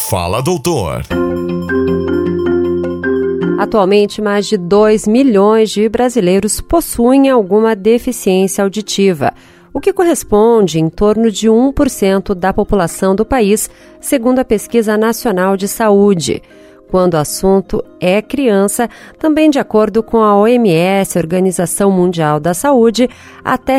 Fala, doutor. Atualmente, mais de 2 milhões de brasileiros possuem alguma deficiência auditiva, o que corresponde em torno de 1% da população do país, segundo a Pesquisa Nacional de Saúde. Quando o assunto é criança, também de acordo com a OMS, Organização Mundial da Saúde, até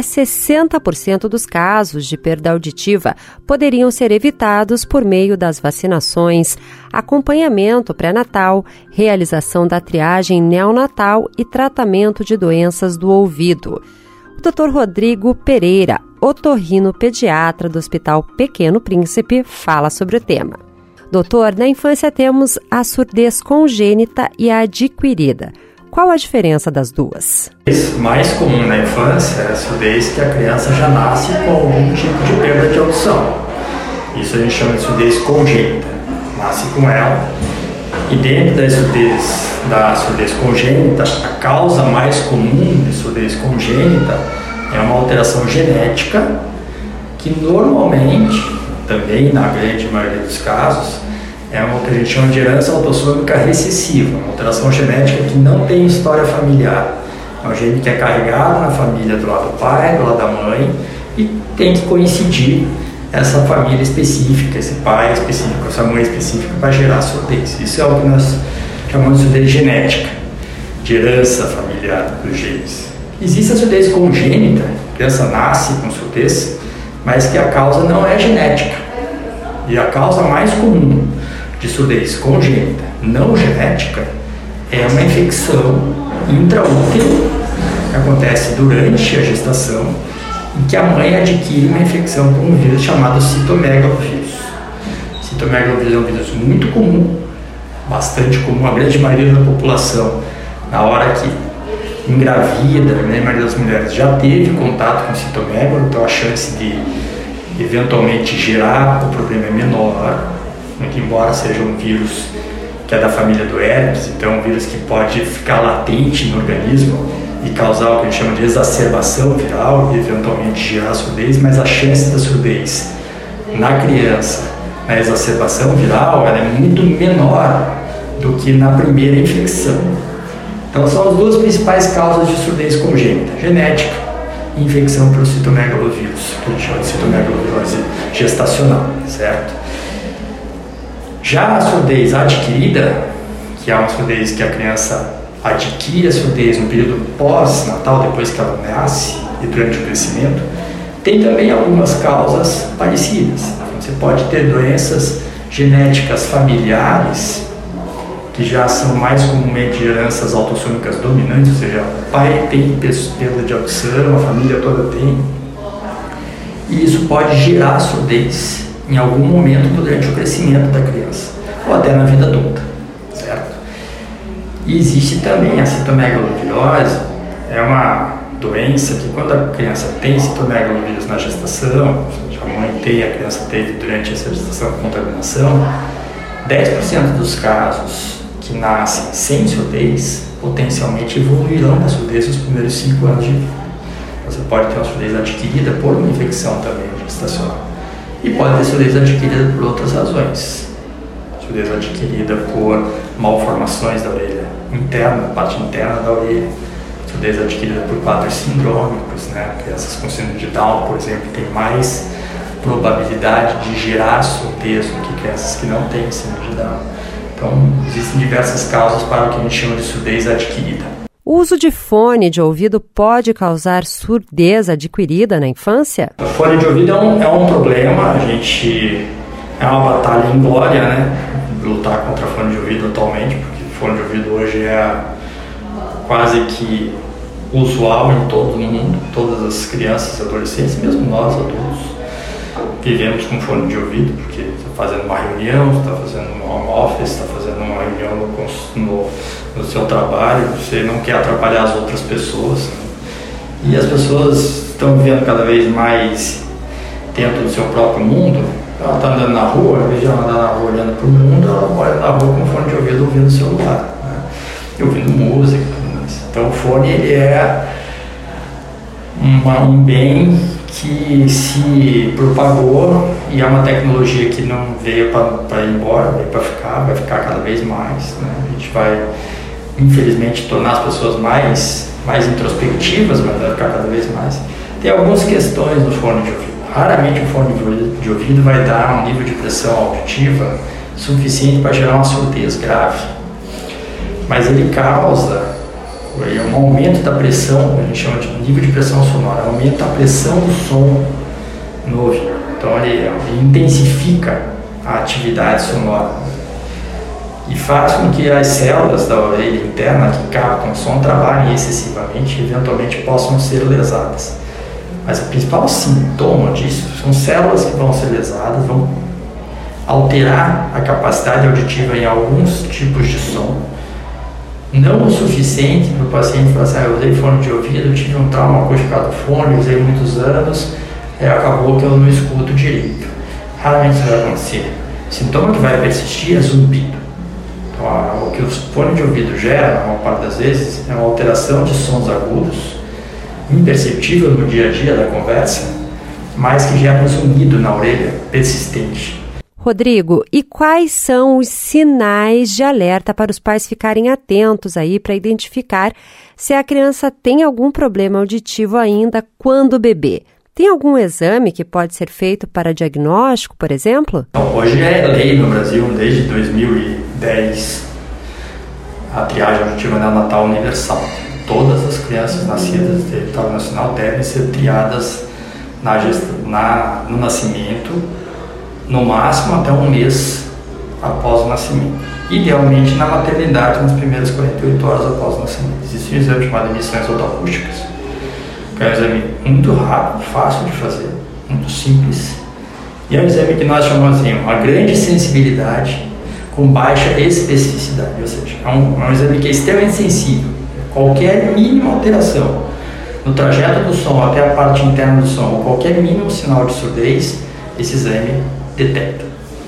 60% dos casos de perda auditiva poderiam ser evitados por meio das vacinações, acompanhamento pré-natal, realização da triagem neonatal e tratamento de doenças do ouvido. O Dr. Rodrigo Pereira, otorrinopediatra do Hospital Pequeno Príncipe, fala sobre o tema. Doutor, na infância temos a surdez congênita e a adquirida. Qual a diferença das duas? O mais comum na infância é a surdez que a criança já nasce com algum tipo de perda de audição. Isso a gente chama de surdez congênita. Nasce com ela. E dentro da surdez congênita, a causa mais comum de surdez congênita é uma alteração genética que normalmente, também na grande maioria dos casos, é o que a gente chama de herança autossômica recessiva, uma alteração genética que não tem história familiar. É um gene que é carregado na família do lado do pai, do lado da mãe, e tem que coincidir essa família específica, esse pai específico, essa mãe específica para gerar surdez. Isso é o que nós chamamos de surdez genética, de herança familiar dos genes. Existe a surdez congênita, a criança nasce com surdez, mas que a causa não é genética. E a causa mais comum de surdez congênita não genética é uma infecção intraútero que acontece durante a gestação, em que a mãe adquire uma infecção por um vírus chamado citomegalovírus. Citomegalovírus é um vírus muito comum, bastante comum, a grande maioria da população, na hora que engravida, a maioria das mulheres já teve contato com citomegalo, então a chance de eventualmente gerar o problema é menor, muito embora seja um vírus que é da família do herpes, então é um vírus que pode ficar latente no organismo e causar o que a gente chama de exacerbação viral e eventualmente gerar surdez, mas a chance da surdez na criança, na exacerbação viral, ela é muito menor do que na primeira infecção. Então são as duas principais causas de surdez congênita, genética e infecção pelo citomegalovírus, que a gente chama de citomegalovirose gestacional, certo? Já a surdez adquirida, que é uma surdez que a criança adquire a surdez no período pós-natal, depois que ela nasce e durante o crescimento, tem também algumas causas parecidas. Você pode ter doenças genéticas familiares, que já são mais comumente heranças autossômicas dominantes, ou seja, o pai tem perda de audição, a família toda tem, e isso pode gerar surdez em algum momento durante o crescimento da criança, ou até na vida adulta, certo? E existe também a citomegalovirose, é uma doença que quando a criança tem citomegalovírus na gestação, a mãe tem, a criança teve durante essa gestação com contaminação, 10% dos casos que nascem sem surdez potencialmente evoluirão da surdez nos primeiros 5 anos de vida. Você pode ter uma surdez adquirida por uma infecção também gestacional e pode ter surdez adquirida por outras razões. Surdez adquirida por malformações da orelha interna, parte interna da orelha, surdez adquirida por quadros sindrômicos, né? Crianças com síndrome de Down, por exemplo, têm mais probabilidade de gerar surdez do que crianças que não têm síndrome de Down. Então, existem diversas causas para o que a gente chama de surdez adquirida. O uso de fone de ouvido pode causar surdez adquirida na infância? O fone de ouvido é um problema, é uma batalha inglória, né? Lutar contra fone de ouvido atualmente, porque fone de ouvido hoje é quase que usual em todo o mundo, todas as crianças e adolescentes, mesmo nós adultos, vivemos com fone de ouvido, porque está fazendo uma reunião, está fazendo um home office, está fazendo uma reunião no seu trabalho, você não quer atrapalhar as outras pessoas, né? E as pessoas estão vivendo cada vez mais dentro do seu próprio mundo. Ela está andando na rua, ao invés de ela andar na rua olhando para o mundo, ela olha na rua com fone de ouvido ouvindo o celular, né? E ouvindo música. Então o fone ele é um bem que se propagou e é uma tecnologia que não veio para ir embora, veio para ficar, vai ficar cada vez mais, né? A gente vai, infelizmente, tornar as pessoas mais introspectivas, mas vai ficar cada vez mais. Tem algumas questões no fone de ouvido. Raramente o fone de ouvido vai dar um nível de pressão auditiva suficiente para gerar uma surdez grave, mas ele causa um aumento da pressão, a gente chama de nível de pressão sonora, aumenta a pressão do som no ouvido. Então ele intensifica a atividade sonora e faz com que as células da orelha interna que captam o som trabalhem excessivamente e eventualmente possam ser lesadas. Mas o principal sintoma disso são células que vão ser lesadas, vão alterar a capacidade auditiva em alguns tipos de som, não o suficiente para o paciente falar assim, eu usei fone de ouvido, tive um trauma acústico do fone, usei muitos anos, acabou que eu não escuto direito. Raramente isso vai acontecer. O sintoma que vai persistir é zumbido. Então, o que o fone de ouvido gera, na maior parte das vezes, é uma alteração de sons agudos, imperceptível no dia a dia da conversa, mas que gera um zumbido na orelha persistente. Rodrigo, e quais são os sinais de alerta para os pais ficarem atentos aí para identificar se a criança tem algum problema auditivo ainda quando bebê? Tem algum exame que pode ser feito para diagnóstico, por exemplo? Hoje é lei no Brasil, desde 2010, a triagem auditiva neonatal universal. Todas as crianças nascidas de território nacional devem ser triadas no nascimento, no máximo até um mês após o nascimento. Idealmente na maternidade, nas primeiras 48 horas após o nascimento. Existe um exame chamado emissões otoacústicas, que é um exame muito rápido, fácil de fazer, muito simples. E é um exame que nós chamamos assim, uma grande sensibilidade com baixa especificidade, ou seja, é um exame que é extremamente sensível. Qualquer mínima alteração no trajeto do som até a parte interna do som, ou qualquer mínimo sinal de surdez, esse exame detecta.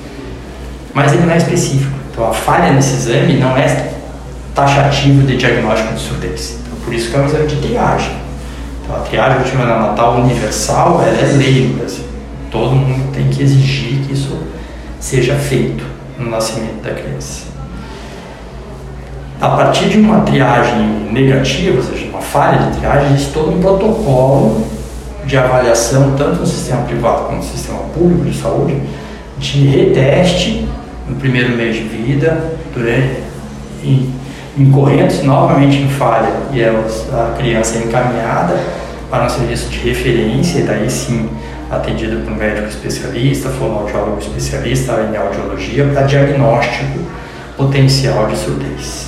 Mas ele não é específico. Então a falha nesse exame não é taxativo de diagnóstico de surdez. Então, por isso que é um exame de triagem. Então a triagem auditiva neonatal universal ela é lei no Brasil. Todo mundo tem que exigir que isso seja feito no nascimento da criança. A partir de uma triagem negativa, ou seja, uma falha de triagem, existe todo um protocolo de avaliação, tanto no sistema privado como no sistema público de saúde, de reteste no primeiro mês de vida, incorrendo novamente em falha, e a criança é encaminhada para um serviço de referência, e daí sim atendido por um médico especialista, fonoaudiólogo especialista em audiologia, para diagnóstico potencial de surdez.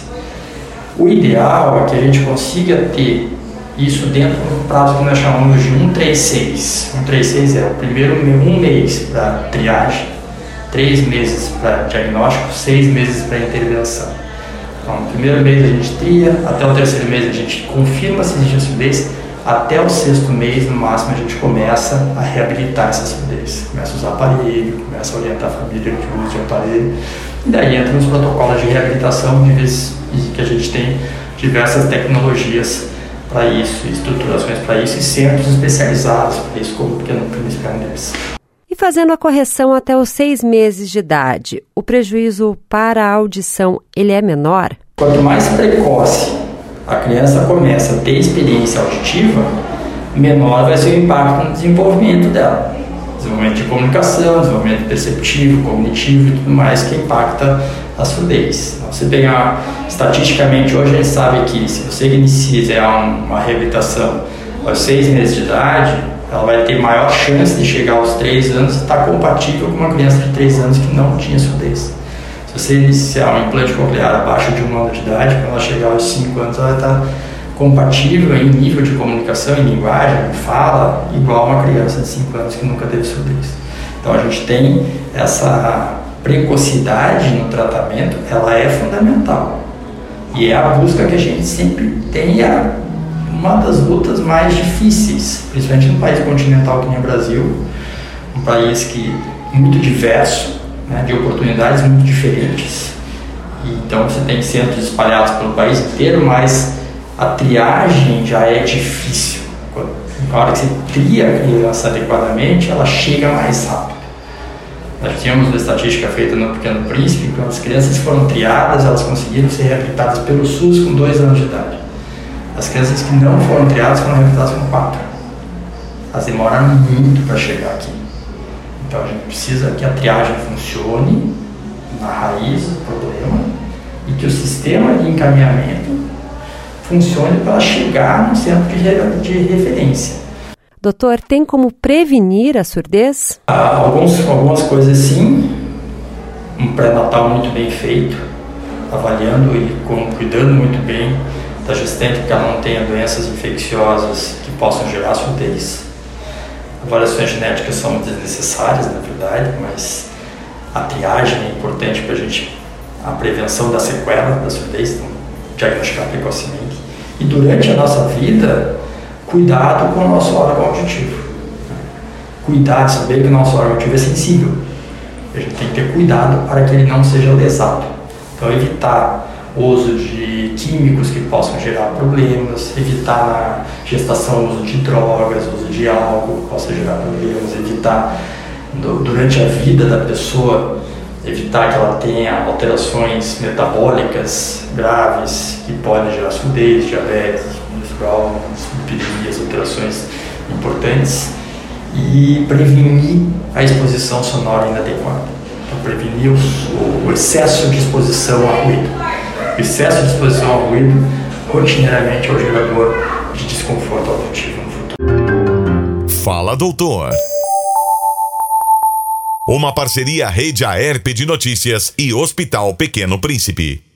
O ideal é que a gente consiga ter isso dentro do prazo que nós chamamos de 136. 136 é o primeiro um mês para triagem, 3 meses para diagnóstico, 6 meses para intervenção. Então, no primeiro mês a gente tria, até o terceiro mês a gente confirma se existe a surdez, até o 6º mês, no máximo, a gente começa a reabilitar essa surdez. Começa a usar aparelho, começa a orientar a família que usa de aparelho, e daí entra nos protocolos de reabilitação, que a gente tem diversas tecnologias para isso, estruturações para isso e centros especializados para isso, como o Pequeno Príncipe é um deles. E fazendo a correção até os 6 meses de idade, o prejuízo para a audição ele é menor? Quanto mais precoce a criança começa a ter experiência auditiva, menor vai ser o impacto no desenvolvimento dela. Desenvolvimento de comunicação, desenvolvimento perceptivo, cognitivo e tudo mais que impacta a surdez. Então, você pegar estatisticamente, hoje a gente sabe que se você inicia uma reabilitação aos 6 meses de idade, ela vai ter maior chance de chegar aos 3 anos e estar compatível com uma criança de 3 anos que não tinha surdez. Se você iniciar um implante coclear abaixo de 1 ano de idade, quando ela chegar aos 5 anos, ela vai estar compatível em nível de comunicação, em linguagem, em fala, igual uma criança de 5 anos que nunca teve surdez. Então a gente tem essa precocidade no tratamento, ela é fundamental. E é a busca que a gente sempre tem, uma das lutas mais difíceis, principalmente num país continental que nem o Brasil, um país muito diverso, né, de oportunidades muito diferentes. Então você tem centros espalhados pelo país inteiro, mas a triagem já é difícil. a hora que você tria a criança adequadamente, ela chega mais rápido. Nós tínhamos uma estatística feita no Pequeno Príncipe, quando as crianças foram triadas, elas conseguiram ser reabilitadas pelo SUS com 2 anos de idade. As crianças que não foram triadas foram reabilitadas com 4. Elas demoraram muito para chegar aqui. Então a gente precisa que a triagem funcione na raiz do problema e que o sistema de encaminhamento funcione para chegar no centro de referência. Doutor, tem como prevenir a surdez? Algumas coisas sim. Um pré-natal muito bem feito, avaliando e cuidando muito bem da gestante para que ela não tenha doenças infecciosas que possam gerar surdez. Avaliações genéticas são desnecessárias, na verdade, mas a triagem é importante para a prevenção da sequela da surdez, então, diagnosticar precocemente. E durante a nossa vida, cuidado com o nosso órgão auditivo. Cuidado, saber que o nosso órgão auditivo é sensível. A gente tem que ter cuidado para que ele não seja lesado. Então, evitar o uso de químicos que possam gerar problemas, evitar na gestação o uso de drogas, o uso de álcool que possa gerar problemas, evitar durante a vida da pessoa, evitar que ela tenha alterações metabólicas graves que podem gerar surdez, diabetes, colesterol, epidemias, alterações importantes, e prevenir a exposição sonora inadequada. Então, prevenir o excesso de exposição a ruído. O excesso de exposição ao ruído rotineiramente é o gerador de desconforto auditivo no futuro. Fala, doutor. Uma parceria Rede Aerp de Notícias e Hospital Pequeno Príncipe.